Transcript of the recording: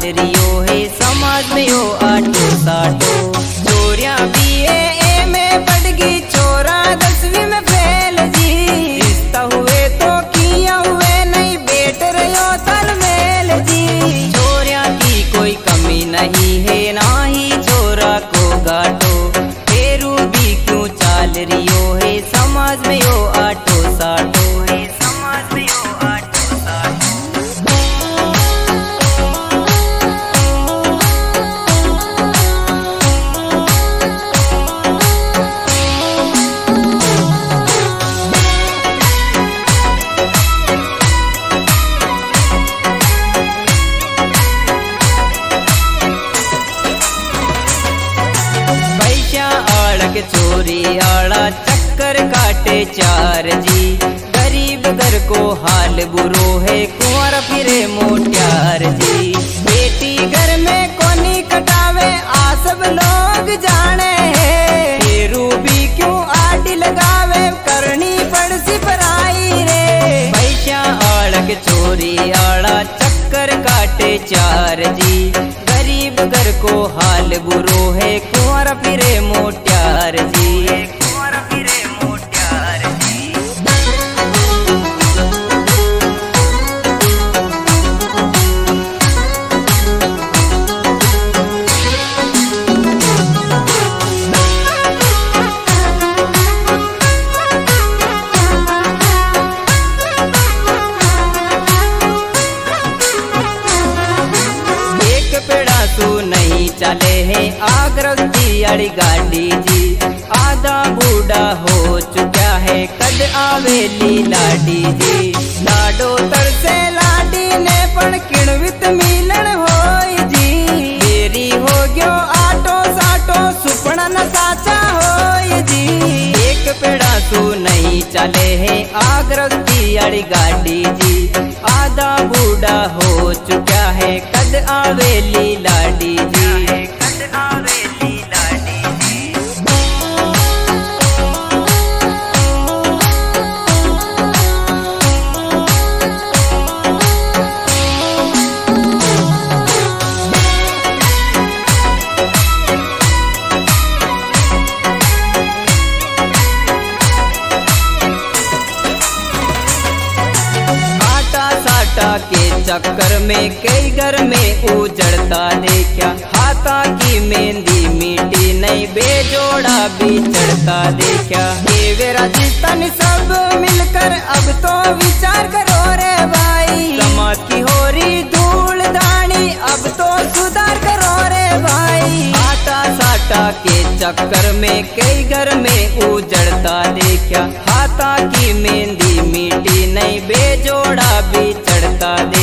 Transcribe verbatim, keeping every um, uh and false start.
रियो है समाज में यो आटो साटो। चोरियां बी ए में पड़ गई, चोरा दसवीं में फेल जी। रिश्ता हुए तो किया हुए नहीं, बेट रहो तालमेल जी। चोरियां की कोई कमी नहीं है, ना ही चोरा को गाटो। फेरू भी क्यों चाल रियो है समाज में यो आटो साटो है, समाज में यो आटो साटो। चोरी आड़ा चक्कर काटे चार जी। गरीब घर को हाल बुरो है, कुंवर फिरे मोट्यार जी। बेटी घर में कोनी कटावे, आ सब लोग जाने है। फेरू भी क्यों आटी लगावे, करनी पड़ सी पराई रे। पैसा आड़क चोरी आड़ा चक्कर काटे चार जी। गरीब घर को हाल बुरो है, कुंवर फिरे मोट्यार जी, कुंवर फिरे मोट्यार जी। नहीं चले है आगरती अड़ी गाड़ी जी। आधा बूढ़ा हो चुका है, कद आवेली लाडी जी। लाडो तरसे लाडी ने पण किणवित मिलन होई जी। देरी हो गयो आटो साटो, सुपना न साचा होई जी। एक पेड़ा तू नहीं चले है आगरती अड़ी गाड़ी जी। आधा बूढ़ा हो चुका है, कद आवेली लाडी जी, कद आवेली लाडी जी। के चक्कर में कई घर में उजड़ता देखा। हाथा की मेहंदी मीठी नहीं, बेजोड़ा भी चढ़ता देखा। ये वे राजस्थान सब मिलकर अब तो विचार करो रे भाई। समाज की हो रही धूल धानी, अब तो सुधार करो रे भाई। आटा साटा के चक्कर में कई घर में उजड़ता देखा। हाथा की मेहंदी मीठी नहीं, बेजोड़ा भी चढ़ता